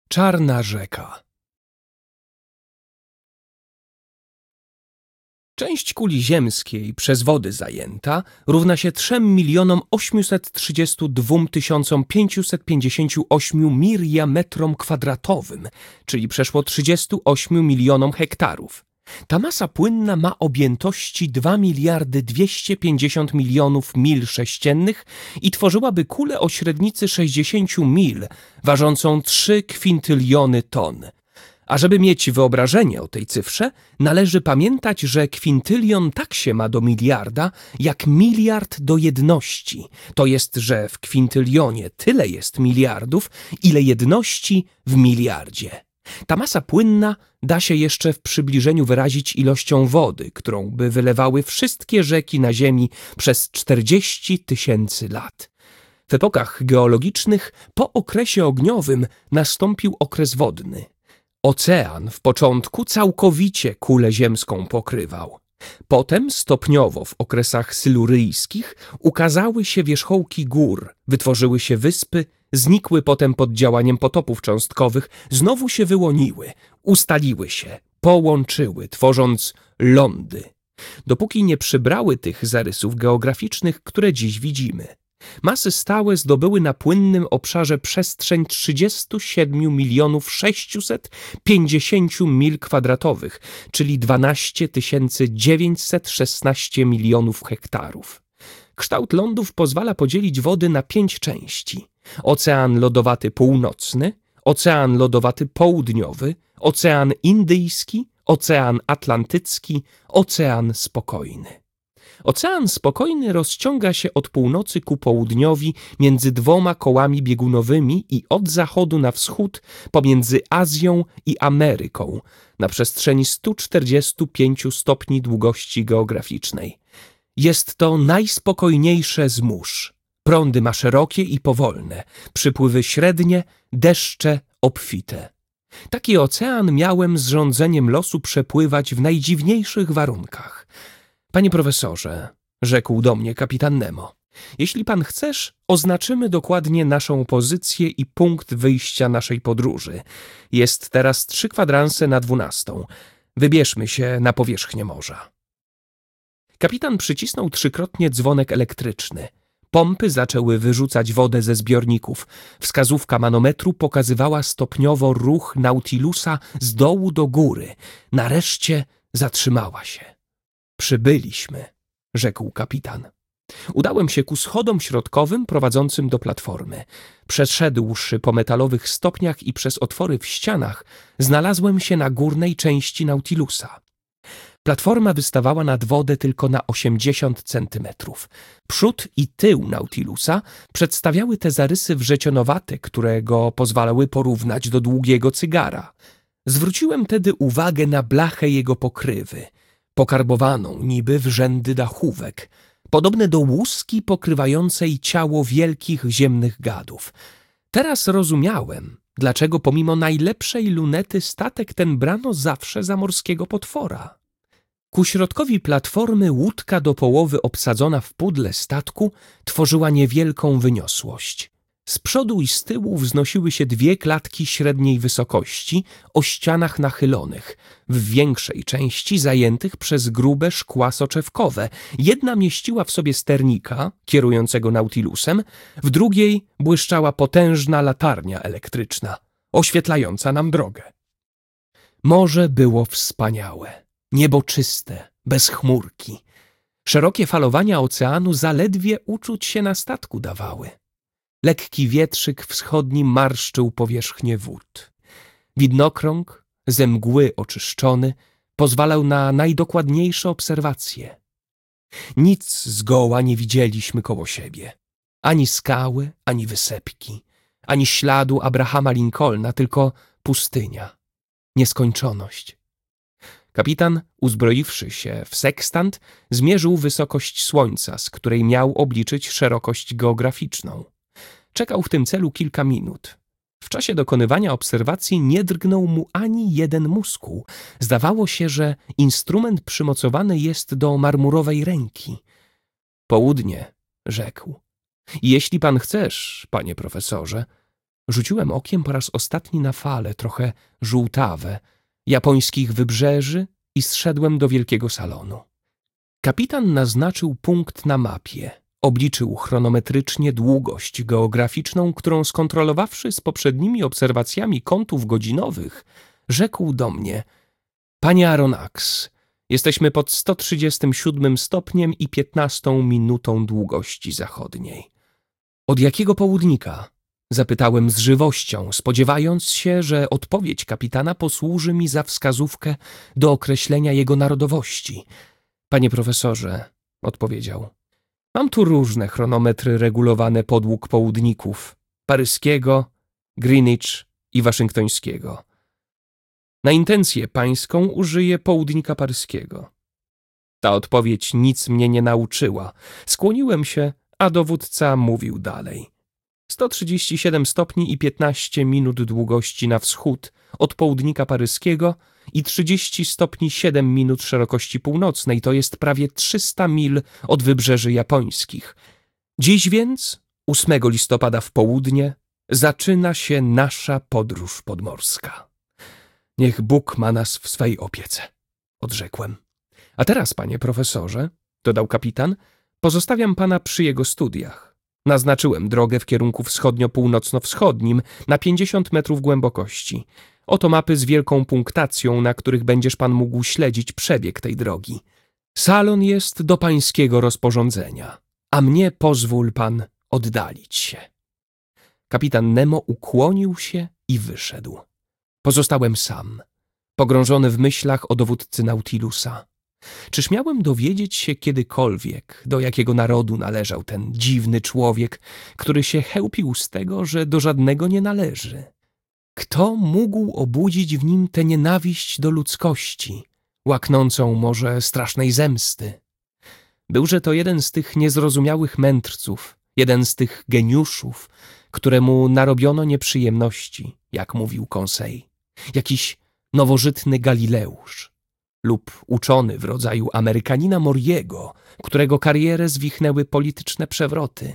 Czarna rzeka. Część kuli ziemskiej przez wody zajęta równa się 3 832 558 miriametrom kwadratowym, czyli przeszło 38 milionom hektarów. Ta masa płynna ma objętości 2 250 milionów mil sześciennych i tworzyłaby kulę o średnicy 60 mil, ważącą 3 kwintyliony ton. A żeby mieć wyobrażenie o tej cyfrze, należy pamiętać, że kwintylion tak się ma do miliarda, jak miliard do jedności. To jest, że w kwintylionie tyle jest miliardów, ile jedności w miliardzie. Ta masa płynna da się jeszcze w przybliżeniu wyrazić ilością wody, którą by wylewały wszystkie rzeki na Ziemi przez 40 000 lat. W epokach geologicznych po okresie ogniowym nastąpił okres wodny. Ocean w początku całkowicie kulę ziemską pokrywał. Potem stopniowo w okresach syluryjskich ukazały się wierzchołki gór, wytworzyły się wyspy, znikły potem pod działaniem potopów cząstkowych, znowu się wyłoniły, ustaliły się, połączyły, tworząc lądy, dopóki nie przybrały tych zarysów geograficznych, które dziś widzimy. Masy stałe zdobyły na płynnym obszarze przestrzeń 37 650 mil kwadratowych, czyli 12 916 milionów hektarów. Kształt lądów pozwala podzielić wody na 5 części. Ocean lodowaty północny, ocean lodowaty południowy, ocean indyjski, ocean atlantycki, ocean spokojny. Ocean spokojny rozciąga się od północy ku południowi między dwoma kołami biegunowymi i od zachodu na wschód pomiędzy Azją i Ameryką na przestrzeni 145 stopni długości geograficznej. Jest to najspokojniejsze z mórz. Prądy ma szerokie i powolne, przypływy średnie, deszcze obfite. Taki ocean miałem z rządzeniem losu przepływać w najdziwniejszych warunkach. Panie profesorze, rzekł do mnie kapitan Nemo, jeśli pan chcesz, oznaczymy dokładnie naszą pozycję i punkt wyjścia naszej podróży. Jest teraz 3 kwadranse na 12. Wybierzmy się na powierzchnię morza. Kapitan przycisnął 3-krotnie dzwonek elektryczny. Pompy zaczęły wyrzucać wodę ze zbiorników. Wskazówka manometru pokazywała stopniowo ruch Nautilusa z dołu do góry. Nareszcie zatrzymała się. Przybyliśmy, rzekł kapitan. Udałem się ku schodom środkowym prowadzącym do platformy. Przeszedłszy po metalowych stopniach i przez otwory w ścianach, znalazłem się na górnej części Nautilusa. Platforma wystawała nad wodę tylko na 80 centymetrów. Przód i tył Nautilusa przedstawiały te zarysy wrzecionowate, które go pozwalały porównać do długiego cygara. Zwróciłem tedy uwagę na blachę jego pokrywy, pokarbowaną niby w rzędy dachówek, podobne do łuski pokrywającej ciało wielkich ziemnych gadów. Teraz rozumiałem, dlaczego pomimo najlepszej lunety statek ten brano zawsze za morskiego potwora. Ku środkowi platformy łódka do połowy obsadzona w pudle statku tworzyła niewielką wyniosłość. Z przodu i z tyłu wznosiły się 2 klatki średniej wysokości o ścianach nachylonych, w większej części zajętych przez grube szkła soczewkowe. Jedna mieściła w sobie sternika, kierującego Nautilusem, w drugiej błyszczała potężna latarnia elektryczna, oświetlająca nam drogę. Morze było wspaniałe, niebo czyste, bez chmurki. Szerokie falowania oceanu zaledwie uczuć się na statku dawały. Lekki wietrzyk wschodni marszczył powierzchnię wód. Widnokrąg, ze mgły oczyszczony, pozwalał na najdokładniejsze obserwacje. Nic zgoła nie widzieliśmy koło siebie. Ani skały, ani wysepki, ani śladu Abrahama Lincolna, tylko pustynia, nieskończoność. Kapitan, uzbroiwszy się w sekstant, zmierzył wysokość słońca, z której miał obliczyć szerokość geograficzną. Czekał w tym celu kilka minut. W czasie dokonywania obserwacji nie drgnął mu ani jeden muskuł. Zdawało się, że instrument przymocowany jest do marmurowej ręki. Południe, rzekł. Jeśli pan chcesz, panie profesorze, Rzuciłem okiem po raz ostatni na fale, trochę żółtawe, japońskich wybrzeży i zszedłem do wielkiego salonu. Kapitan naznaczył punkt na mapie, obliczył chronometrycznie długość geograficzną, którą skontrolowawszy z poprzednimi obserwacjami kątów godzinowych, rzekł do mnie: Panie Aronnax, jesteśmy pod 137 stopniem i 15 minutą długości zachodniej. Od jakiego południka? Zapytałem z żywością, spodziewając się, że odpowiedź kapitana posłuży mi za wskazówkę do określenia jego narodowości. Panie profesorze, odpowiedział, mam tu różne chronometry regulowane podług południków paryskiego, Greenwich i waszyngtońskiego. Na intencję pańską użyję południka paryskiego. Ta odpowiedź nic mnie nie nauczyła. Skłoniłem się, a dowódca mówił dalej. 137 stopni i 15 minut długości na wschód od południka paryskiego i 30 stopni 7 minut szerokości północnej, to jest prawie 300 mil od wybrzeży japońskich. Dziś więc, 8 listopada w południe, zaczyna się nasza podróż podmorska. Niech Bóg ma nas w swej opiece, odrzekłem. A teraz, panie profesorze, dodał kapitan, pozostawiam pana przy jego studiach. Naznaczyłem drogę w kierunku wschodnio-północno-wschodnim na 50 metrów głębokości. Oto mapy z wielką punktacją, na których będziesz pan mógł śledzić przebieg tej drogi. Salon jest do pańskiego rozporządzenia, a mnie pozwól pan oddalić się. Kapitan Nemo ukłonił się i wyszedł. Pozostałem sam, pogrążony w myślach o dowódcy Nautilusa. Czyż miałem dowiedzieć się kiedykolwiek, do jakiego narodu należał ten dziwny człowiek, który się chełpił z tego, że do żadnego nie należy? Kto mógł obudzić w nim tę nienawiść do ludzkości, łaknącą może strasznej zemsty? Byłże to jeden z tych niezrozumiałych mędrców, jeden z tych geniuszów, któremu narobiono nieprzyjemności, jak mówił Conseil, jakiś nowożytny Galileusz lub uczony w rodzaju Amerykanina Moriego, którego karierę zwichnęły polityczne przewroty.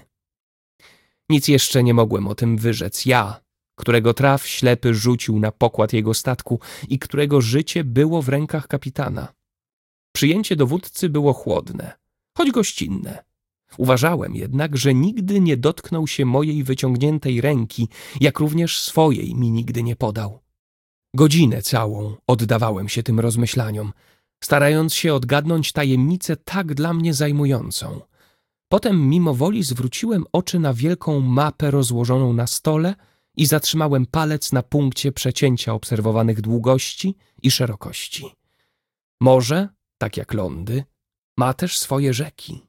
Nic jeszcze nie mogłem o tym wyrzec ja, którego traf ślepy rzucił na pokład jego statku i którego życie było w rękach kapitana. Przyjęcie dowódcy było chłodne, choć gościnne. Uważałem jednak, że nigdy nie dotknął się mojej wyciągniętej ręki, jak również swojej mi nigdy nie podał. Godzinę całą oddawałem się tym rozmyślaniom, starając się odgadnąć tajemnicę tak dla mnie zajmującą. Potem mimowoli zwróciłem oczy na wielką mapę rozłożoną na stole i zatrzymałem palec na punkcie przecięcia obserwowanych długości i szerokości. Morze, tak jak lądy, ma też swoje rzeki.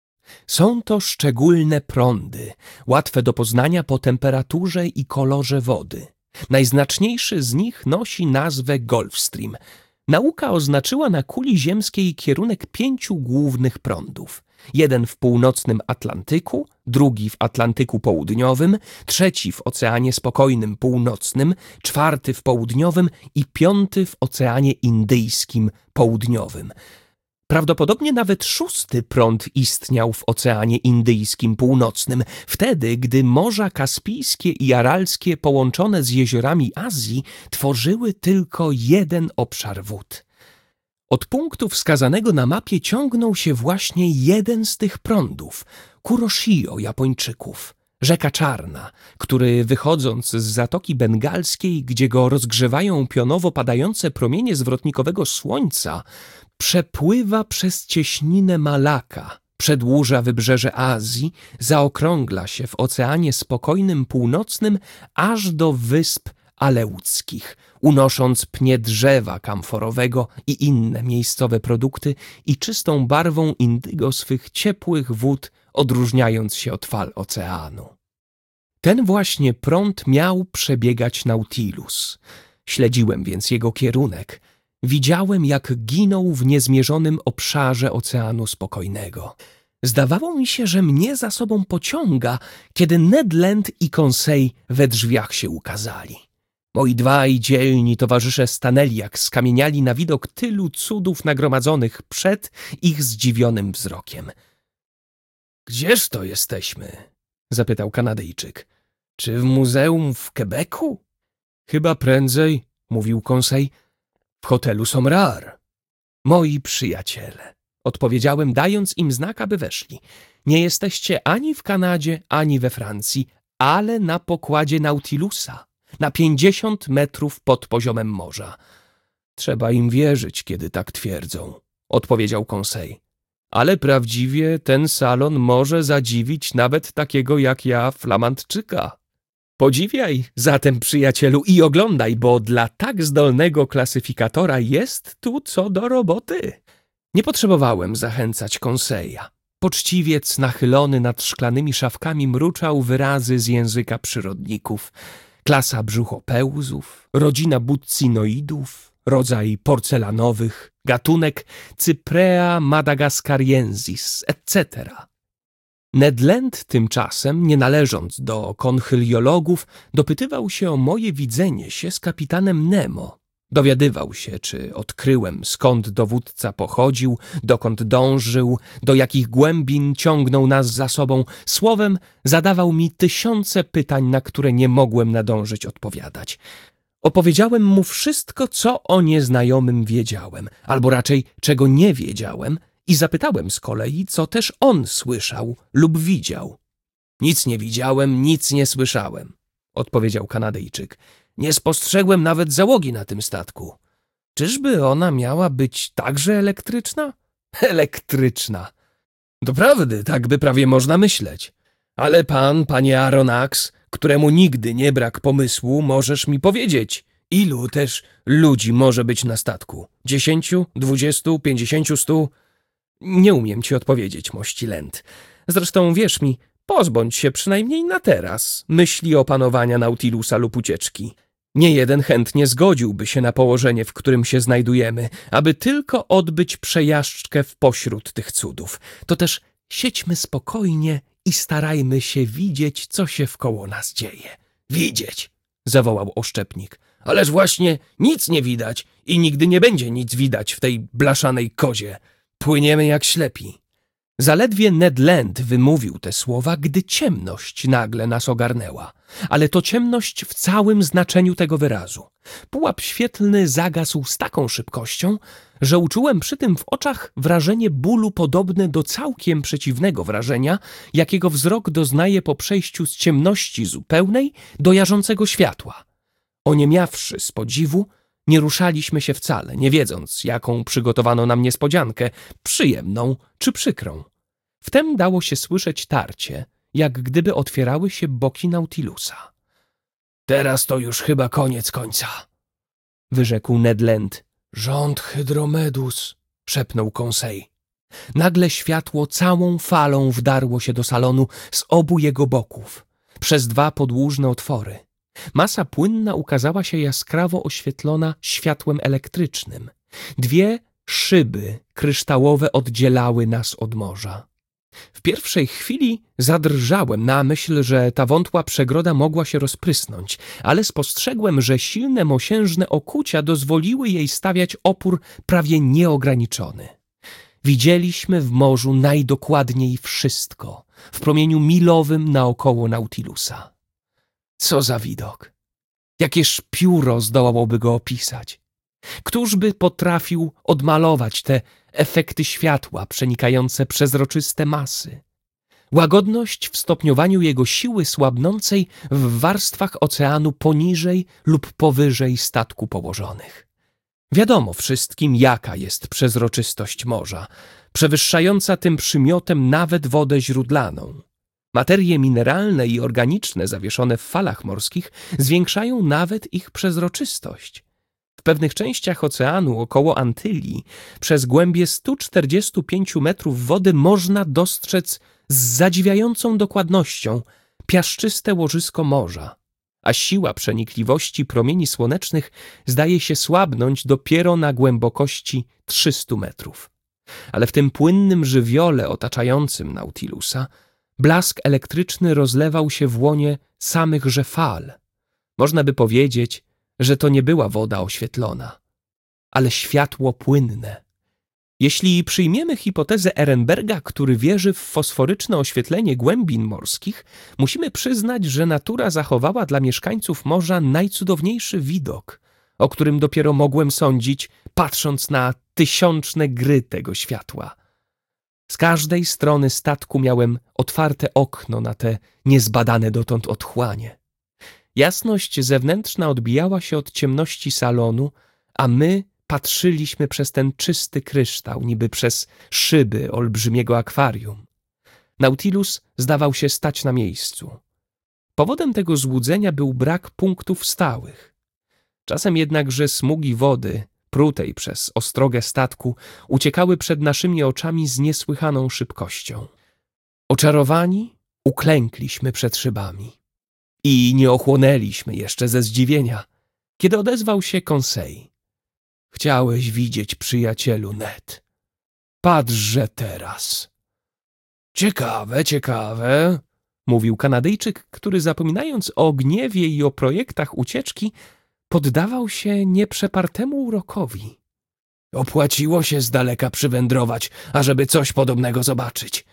Są to szczególne prądy, łatwe do poznania po temperaturze i kolorze wody. Najznaczniejszy z nich nosi nazwę Gulfstream. Nauka oznaczyła na kuli ziemskiej kierunek 5 głównych prądów. Jeden w północnym Atlantyku, drugi w Atlantyku Południowym, trzeci w Oceanie Spokojnym Północnym, czwarty w Południowym i piąty w Oceanie Indyjskim Południowym. Prawdopodobnie nawet 6. prąd istniał w Oceanie Indyjskim Północnym, wtedy, gdy Morza Kaspijskie i Aralskie połączone z jeziorami Azji tworzyły tylko jeden obszar wód. Od punktu wskazanego na mapie ciągnął się właśnie jeden z tych prądów, Kuroshio Japończyków, rzeka Czarna, który wychodząc z Zatoki Bengalskiej, gdzie go rozgrzewają pionowo padające promienie zwrotnikowego słońca, przepływa przez cieśninę Malaka, przedłuża wybrzeże Azji, zaokrągla się w Oceanie Spokojnym Północnym aż do Wysp Aleuckich, unosząc pnie drzewa kamforowego i inne miejscowe produkty i czystą barwą indygo swych ciepłych wód odróżniając się od fal oceanu. Ten właśnie prąd miał przebiegać Nautilus. Śledziłem więc jego kierunek. Widziałem, jak ginął w niezmierzonym obszarze Oceanu Spokojnego. Zdawało mi się, że mnie za sobą pociąga, kiedy Ned Land i Conseil we drzwiach się ukazali. Moi dwaj dzielni towarzysze stanęli, jak skamieniali na widok tylu cudów nagromadzonych przed ich zdziwionym wzrokiem. — Gdzież to jesteśmy? — zapytał Kanadyjczyk. Czy w muzeum w Quebecu? Chyba prędzej, mówił Conseil, w hotelu Somrar. Moi przyjaciele, odpowiedziałem, dając im znak, aby weszli. Nie jesteście ani w Kanadzie, ani we Francji, ale na pokładzie Nautilusa, na 50 metrów pod poziomem morza. Trzeba im wierzyć, kiedy tak twierdzą, odpowiedział Conseil. Ale prawdziwie ten salon może zadziwić nawet takiego jak ja, flamandczyka. Podziwiaj zatem, przyjacielu, i oglądaj, bo dla tak zdolnego klasyfikatora jest tu co do roboty. Nie potrzebowałem zachęcać Conseila. Poczciwiec nachylony nad szklanymi szafkami mruczał wyrazy z języka przyrodników. Klasa brzuchopełzów, rodzina buccinoidów, rodzaj porcelanowych, gatunek Cyprea madagascariensis, etc. Ned Land tymczasem, nie należąc do konhyliologów, dopytywał się o moje widzenie się z kapitanem Nemo. Dowiadywał się, czy odkryłem, skąd dowódca pochodził, dokąd dążył, do jakich głębin ciągnął nas za sobą. Słowem, zadawał mi tysiące pytań, na które nie mogłem nadążyć odpowiadać. Opowiedziałem mu wszystko, co o nieznajomym wiedziałem, albo raczej czego nie wiedziałem, i zapytałem z kolei, co też on słyszał lub widział. Nic nie widziałem, nic nie słyszałem, odpowiedział Kanadyjczyk. Nie spostrzegłem nawet załogi na tym statku. Czyżby ona miała być także elektryczna? Elektryczna. Doprawdy, tak by prawie można myśleć. Ale pan, panie Aronnax, któremu nigdy nie brak pomysłu, możesz mi powiedzieć, ilu też ludzi może być na statku? 10, 20, 50, 100? Nie umiem ci odpowiedzieć, mości Land. Zresztą wierz mi, pozbądź się przynajmniej na teraz myśli opanowania Nautilusa lub ucieczki. Nie jeden chętnie zgodziłby się na położenie, w którym się znajdujemy, aby tylko odbyć przejażdżkę w pośród tych cudów. To też siedźmy spokojnie i starajmy się widzieć, co się wkoło nas dzieje. Widzieć, zawołał oszczepnik. Ależ właśnie nic nie widać i nigdy nie będzie nic widać w tej blaszanej kozie. Płyniemy jak ślepi. Zaledwie Ned Land wymówił te słowa, gdy ciemność nagle nas ogarnęła. Ale to ciemność w całym znaczeniu tego wyrazu. Pułap świetlny zagasł z taką szybkością, że uczułem przy tym w oczach wrażenie bólu podobne do całkiem przeciwnego wrażenia, jakiego wzrok doznaje po przejściu z ciemności zupełnej do jarzącego światła. Oniemiawszy z podziwu, nie ruszaliśmy się wcale, nie wiedząc, jaką przygotowano nam niespodziankę, przyjemną czy przykrą. Wtem dało się słyszeć tarcie, jak gdyby otwierały się boki Nautilusa. Teraz to już chyba koniec końca, wyrzekł Ned Land. Rząd Hydromedus, szepnął Conseil. Nagle światło całą falą wdarło się do salonu z obu jego boków, przez 2 podłużne otwory. Masa płynna ukazała się jaskrawo oświetlona światłem elektrycznym. 2 szyby kryształowe oddzielały nas od morza. W pierwszej chwili zadrżałem na myśl, że ta wątła przegroda mogła się rozprysnąć, ale spostrzegłem, że silne mosiężne okucia dozwoliły jej stawiać opór prawie nieograniczony. Widzieliśmy w morzu najdokładniej wszystko, w promieniu milowym naokoło Nautilusa. Co za widok! Jakież pióro zdołałoby go opisać? Któż by potrafił odmalować te efekty światła przenikające przezroczyste masy? Łagodność w stopniowaniu jego siły słabnącej w warstwach oceanu poniżej lub powyżej statku położonych. Wiadomo wszystkim, jaka jest przezroczystość morza, przewyższająca tym przymiotem nawet wodę źródlaną. Materie mineralne i organiczne zawieszone w falach morskich zwiększają nawet ich przezroczystość. W pewnych częściach oceanu około Antylii przez głębie 145 metrów wody można dostrzec z zadziwiającą dokładnością piaszczyste łożysko morza, a siła przenikliwości promieni słonecznych zdaje się słabnąć dopiero na głębokości 300 metrów. Ale w tym płynnym żywiole otaczającym Nautilusa blask elektryczny rozlewał się w łonie samychże fal. Można by powiedzieć, że to nie była woda oświetlona, ale światło płynne. Jeśli przyjmiemy hipotezę Ehrenberga, który wierzy w fosforyczne oświetlenie głębin morskich, musimy przyznać, że natura zachowała dla mieszkańców morza najcudowniejszy widok, o którym dopiero mogłem sądzić, patrząc na tysiączne gry tego światła. Z każdej strony statku miałem otwarte okno na te niezbadane dotąd otchłanie. Jasność zewnętrzna odbijała się od ciemności salonu, a my patrzyliśmy przez ten czysty kryształ, niby przez szyby olbrzymiego akwarium. Nautilus zdawał się stać na miejscu. Powodem tego złudzenia był brak punktów stałych. Czasem jednakże smugi wody, prutej przez ostrogę statku, uciekały przed naszymi oczami z niesłychaną szybkością. Oczarowani uklękliśmy przed szybami i nie ochłonęliśmy jeszcze ze zdziwienia, kiedy odezwał się Conseil. Chciałeś widzieć, przyjacielu Ned. Patrzże teraz. Ciekawe, ciekawe, mówił Kanadyjczyk, który zapominając o gniewie i o projektach ucieczki, poddawał się nieprzepartemu urokowi. Opłaciło się z daleka przywędrować, ażeby coś podobnego zobaczyć.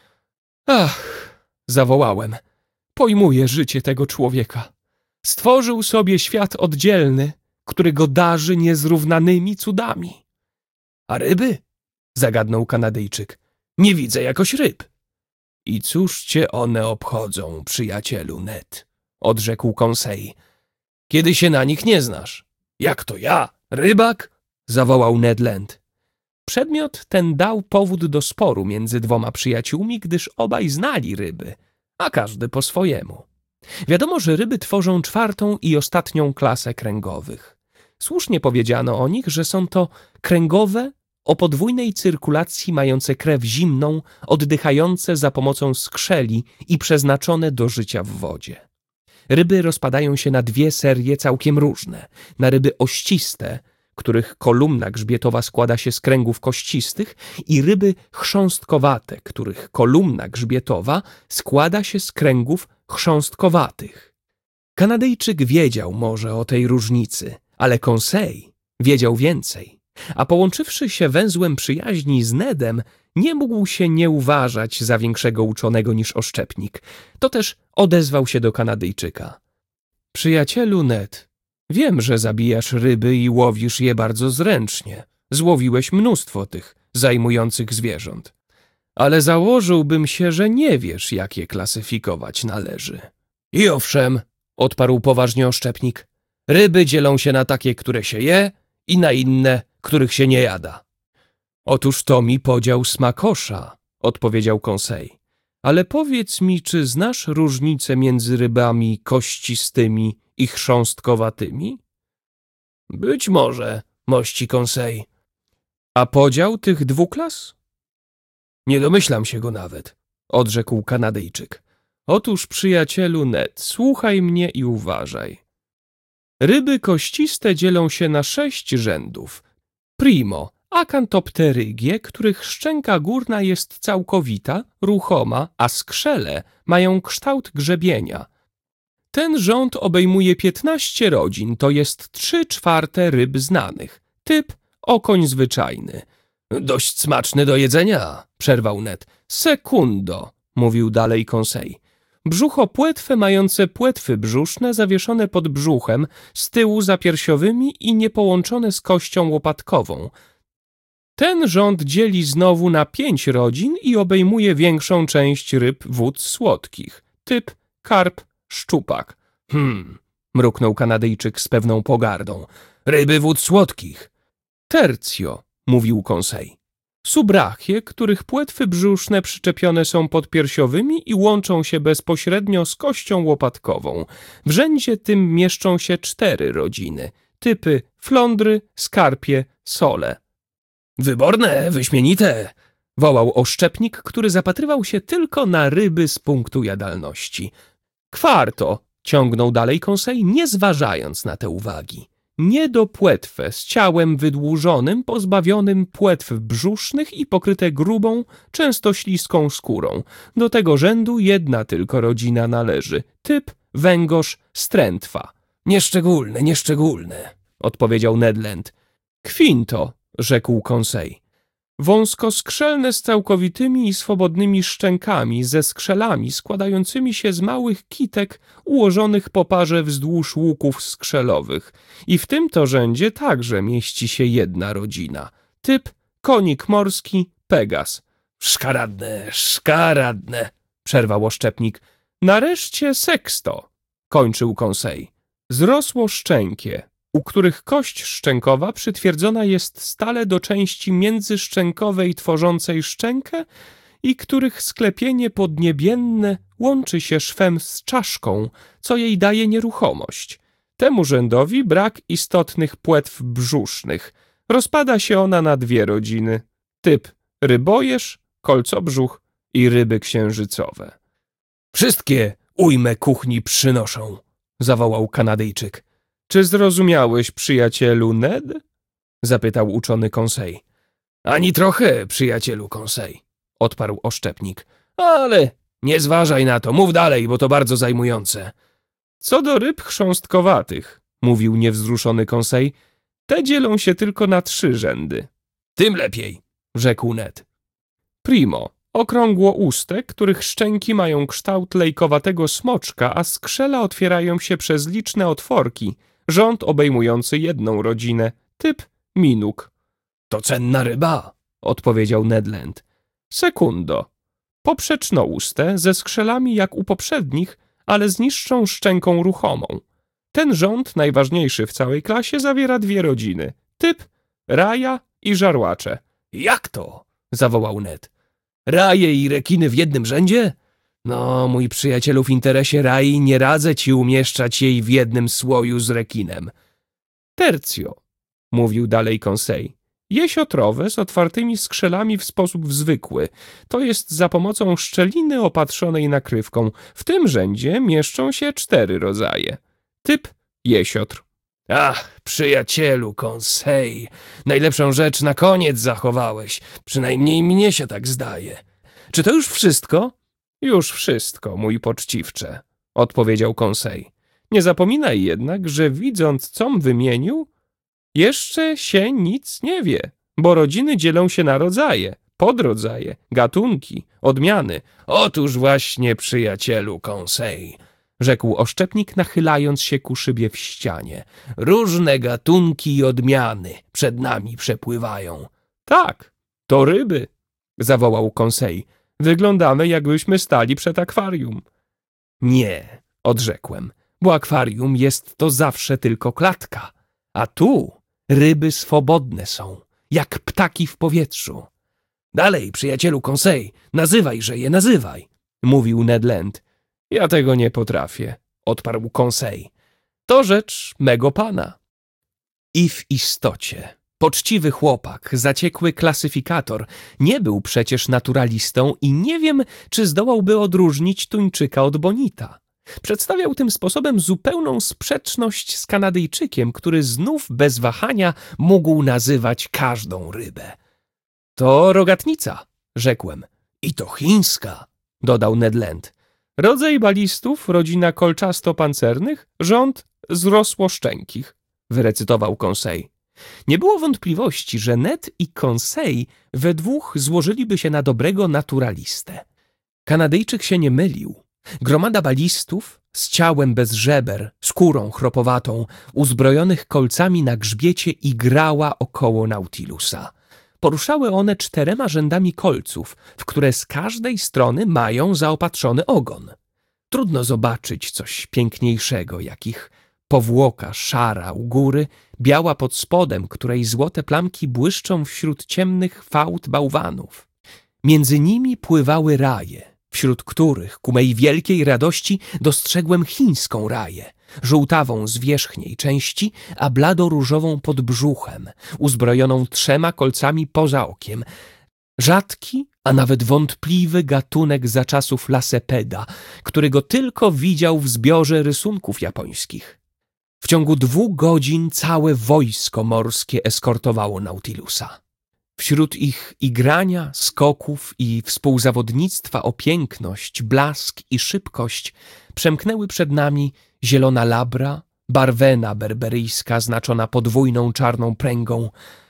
Ach, zawołałem, pojmuję życie tego człowieka. Stworzył sobie świat oddzielny, który go darzy niezrównanymi cudami. A ryby? Zagadnął Kanadyjczyk. Nie widzę jakoś ryb. I cóż cię one obchodzą, przyjacielu Ned? Odrzekł Conseil. Kiedy się na nich nie znasz. Jak to ja? Rybak? Zawołał Ned Land. Przedmiot ten dał powód do sporu między dwoma przyjaciółmi, gdyż obaj znali ryby, a każdy po swojemu. Wiadomo, że ryby tworzą czwartą i ostatnią klasę kręgowych. Słusznie powiedziano o nich, że są to kręgowe, o podwójnej cyrkulacji mające krew zimną, oddychające za pomocą skrzeli i przeznaczone do życia w wodzie. Ryby rozpadają się na dwie serie całkiem różne. Na ryby ościste, których kolumna grzbietowa składa się z kręgów kościstych, i ryby chrząstkowate, których kolumna grzbietowa składa się z kręgów chrząstkowatych. Kanadyjczyk wiedział może o tej różnicy, ale Conseil wiedział więcej, a połączywszy się węzłem przyjaźni z Nedem, nie mógł się nie uważać za większego uczonego niż oszczepnik. To też odezwał się do Kanadyjczyka. Przyjacielu Ned, wiem, że zabijasz ryby i łowisz je bardzo zręcznie. Złowiłeś mnóstwo tych zajmujących zwierząt. Ale założyłbym się, że nie wiesz, jak je klasyfikować należy. I owszem, odparł poważnie oszczepnik, ryby dzielą się na takie, które się je, i na inne, których się nie jada. Otóż to mi podział smakosza, odpowiedział Conseil. Ale powiedz mi, czy znasz różnicę między rybami kościstymi i chrząstkowatymi? Być może, mości Conseil. A podział tych dwóch klas? Nie domyślam się go nawet, odrzekł Kanadyjczyk. Otóż, przyjacielu Ned, słuchaj mnie i uważaj. Ryby kościste dzielą się na 6 rzędów. Primo, akantopterygie, których szczęka górna jest całkowita, ruchoma, a skrzele mają kształt grzebienia. Ten rząd obejmuje 15 rodzin, to jest 3/4 ryb znanych. Typ okoń zwyczajny. Dość smaczny do jedzenia, przerwał Ned. Sekundo, mówił dalej Conseil. Brzucho płetwe mające płetwy brzuszne zawieszone pod brzuchem, z tyłu zapiersiowymi i niepołączone z kością łopatkową. Ten rząd dzieli znowu na 5 rodzin i obejmuje większą część ryb wód słodkich. Typ karp, szczupak. Mruknął Kanadyjczyk z pewną pogardą. Ryby wód słodkich. Tercio, mówił Conseil. Subrachie, których płetwy brzuszne przyczepione są podpiersiowymi i łączą się bezpośrednio z kością łopatkową. W rzędzie tym mieszczą się 4 rodziny. Typy flądry, skarpie, sole. Wyborne, wyśmienite, wołał oszczepnik, który zapatrywał się tylko na ryby z punktu jadalności. Kwarto, ciągnął dalej Conseil, nie zważając na te uwagi. Niedopłetwe, z ciałem wydłużonym, pozbawionym płetw brzusznych i pokryte grubą, często śliską skórą. Do tego rzędu jedna tylko rodzina należy. Typ węgorz strętwa. Nieszczególne, nieszczególne, odpowiedział Ned Land. Kwinto, rzekł Conseil. wąskoskrzelne z całkowitymi i swobodnymi szczękami, ze skrzelami składającymi się z małych kitek ułożonych po parze wzdłuż łuków skrzelowych. I w tym to rzędzie także mieści się jedna rodzina. Typ konik morski Pegas. Szkaradne, szkaradne, przerwał oszczepnik. Nareszcie seksto, kończył Conseil. Zrosło szczękie, u których kość szczękowa przytwierdzona jest stale do części międzyszczękowej tworzącej szczękę i których sklepienie podniebienne łączy się szwem z czaszką, co jej daje nieruchomość. Temu rzędowi brak istotnych płetw brzusznych. Rozpada się ona na dwie rodziny. Typ rybojeż, kolcobrzuch i ryby księżycowe. Wszystkie ujmę kuchni przynoszą, zawołał Kanadyjczyk. Czy zrozumiałeś, przyjacielu Ned? Zapytał uczony Conseil. Ani trochę, przyjacielu Conseil, odparł oszczepnik. Ale nie zważaj na to, mów dalej, bo to bardzo zajmujące. Co do ryb chrząstkowatych, mówił niewzruszony Conseil, te dzielą się tylko na 3 rzędy. Tym lepiej, rzekł Ned. Primo, okrągłouste, których szczęki mają kształt lejkowatego smoczka, a skrzela otwierają się przez liczne otworki, rząd obejmujący jedną rodzinę, typ minuk. To cenna ryba, odpowiedział Ned Land. Sekundo. Poprzecznouste, ze skrzelami jak u poprzednich, ale z niższą szczęką ruchomą. Ten rząd, najważniejszy w całej klasie, zawiera 2 rodziny, typ raja i żarłacze. Jak to? Zawołał Ned. Raje i rekiny w jednym rzędzie? No, mój przyjacielu, w interesie rai nie radzę ci umieszczać jej w jednym słoju z rekinem. Tercio, mówił dalej Conseil. Jesiotrowe z otwartymi skrzelami w sposób zwykły, to jest za pomocą szczeliny opatrzonej nakrywką. W tym rzędzie mieszczą się 4 rodzaje. Typ jesiotr. Ach, przyjacielu Conseil, najlepszą rzecz na koniec zachowałeś. Przynajmniej mnie się tak zdaje. Czy to już wszystko? Już wszystko, mój poczciwcze, odpowiedział Conseil. Nie zapominaj jednak, że widząc, com wymienił, jeszcze się nic nie wie, bo rodziny dzielą się na rodzaje, podrodzaje, gatunki, odmiany. Otóż właśnie, przyjacielu Conseil, rzekł oszczepnik, nachylając się ku szybie w ścianie. Różne gatunki i odmiany przed nami przepływają. Tak, to ryby, zawołał Conseil. Wyglądamy, jakbyśmy stali przed akwarium. Nie, odrzekłem, bo akwarium jest to zawsze tylko klatka, a tu ryby swobodne są, jak ptaki w powietrzu. Dalej, przyjacielu Conseil, nazywajże je, nazywaj, mówił Ned Land. Ja tego nie potrafię, odparł Conseil. To rzecz mego pana. I w istocie poczciwy chłopak, zaciekły klasyfikator, nie był przecież naturalistą i nie wiem, czy zdołałby odróżnić tuńczyka od bonita. Przedstawiał tym sposobem zupełną sprzeczność z Kanadyjczykiem, który znów bez wahania mógł nazywać każdą rybę. To rogatnica, rzekłem. I to chińska, dodał Ned Land. Rodzaj balistów, rodzina kolczasto-pancernych, rząd zrosłoszczękich, wyrecytował Conseil. Nie było wątpliwości, że Ned i Conseil we dwóch złożyliby się na dobrego naturalistę. Kanadyjczyk się nie mylił. Gromada balistów z ciałem bez żeber, skórą chropowatą, uzbrojonych kolcami na grzbiecie igrała około Nautilusa. Poruszały one 4 rzędami kolców, w które z każdej strony mają zaopatrzony ogon. Trudno zobaczyć coś piękniejszego, jak ich powłoka szara u góry, biała pod spodem, której złote plamki błyszczą wśród ciemnych fałd bałwanów. Między nimi pływały raje, wśród których ku mej wielkiej radości dostrzegłem chińską raję, żółtawą z wierzchniej części, a bladoróżową pod brzuchem, uzbrojoną 3 kolcami poza okiem. Rzadki, a nawet wątpliwy gatunek za czasów Lasepeda, który go tylko widział w zbiorze rysunków japońskich. W ciągu 2 godzin całe wojsko morskie eskortowało Nautilusa. Wśród ich igrania, skoków i współzawodnictwa o piękność, blask i szybkość przemknęły przed nami zielona labra, barwena berberyjska znaczona podwójną czarną pręgą,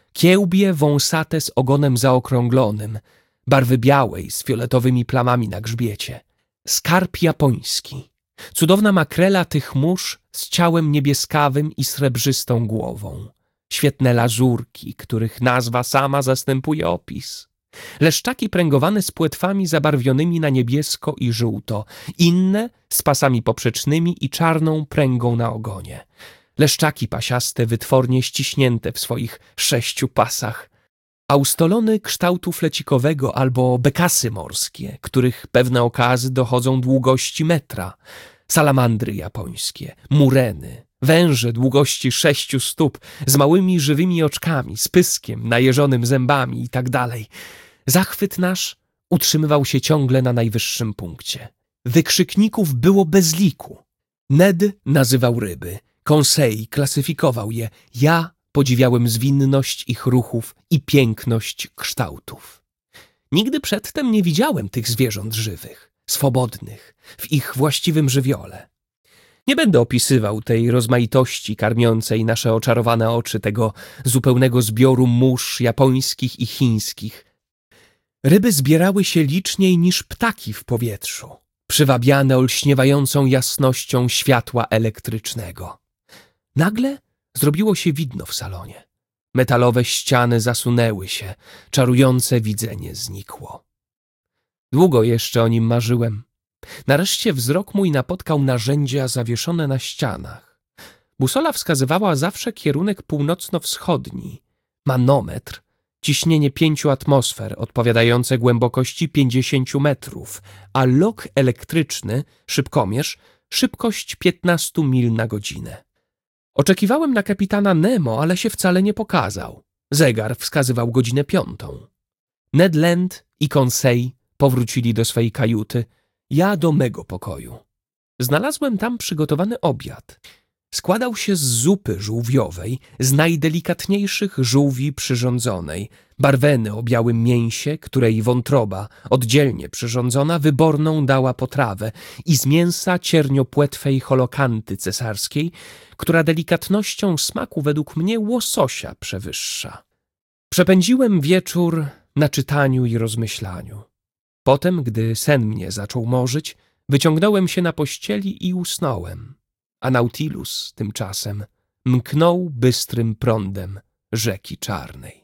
kiełbie wąsate z ogonem zaokrąglonym, barwy białej z fioletowymi plamami na grzbiecie, skarb japoński, cudowna makrela tych mórz z ciałem niebieskawym i srebrzystą głową, świetne lazurki, których nazwa sama zastępuje opis, leszczaki pręgowane z płetwami zabarwionymi na niebiesko i żółto, inne z pasami poprzecznymi i czarną pręgą na ogonie, leszczaki pasiaste wytwornie ściśnięte w swoich 6 pasach, austolony kształtu flecikowego albo bekasy morskie, których pewne okazy dochodzą długości metra, salamandry japońskie, mureny, węże długości 6 stóp z małymi żywymi oczkami, z pyskiem, najeżonym zębami i tak dalej. Zachwyt nasz utrzymywał się ciągle na najwyższym punkcie. Wykrzykników było bez liku. Ned nazywał ryby, Conseil klasyfikował je, ja podziwiałem zwinność ich ruchów i piękność kształtów. Nigdy przedtem nie widziałem tych zwierząt żywych, swobodnych, w ich właściwym żywiole. Nie będę opisywał tej rozmaitości karmiącej nasze oczarowane oczy, tego zupełnego zbioru mórz japońskich i chińskich. Ryby zbierały się liczniej niż ptaki w powietrzu, przywabiane olśniewającą jasnością światła elektrycznego. Nagle zrobiło się widno w salonie. Metalowe ściany zasunęły się, czarujące widzenie znikło. Długo jeszcze o nim marzyłem. Nareszcie wzrok mój napotkał narzędzia zawieszone na ścianach. Busola wskazywała zawsze kierunek północno-wschodni, manometr, ciśnienie 5 atmosfer odpowiadające głębokości 50 metrów, a lok elektryczny, szybkomierz, szybkość 15 mil na godzinę. Oczekiwałem na kapitana Nemo, ale się wcale nie pokazał. Zegar wskazywał godzinę 5. Ned Land i Conseil powrócili do swej kajuty, ja do mego pokoju. Znalazłem tam przygotowany obiad. Składał się z zupy żółwiowej, z najdelikatniejszych żółwi przyrządzonej, barweny o białym mięsie, której wątroba, oddzielnie przyrządzona, wyborną dała potrawę, i z mięsa ciernio-płetwej holokanty cesarskiej, która delikatnością smaku według mnie łososia przewyższa. Przepędziłem wieczór na czytaniu i rozmyślaniu. Potem, gdy sen mnie zaczął morzyć, wyciągnąłem się na pościeli i usnąłem, a Nautilus tymczasem mknął bystrym prądem rzeki Czarnej.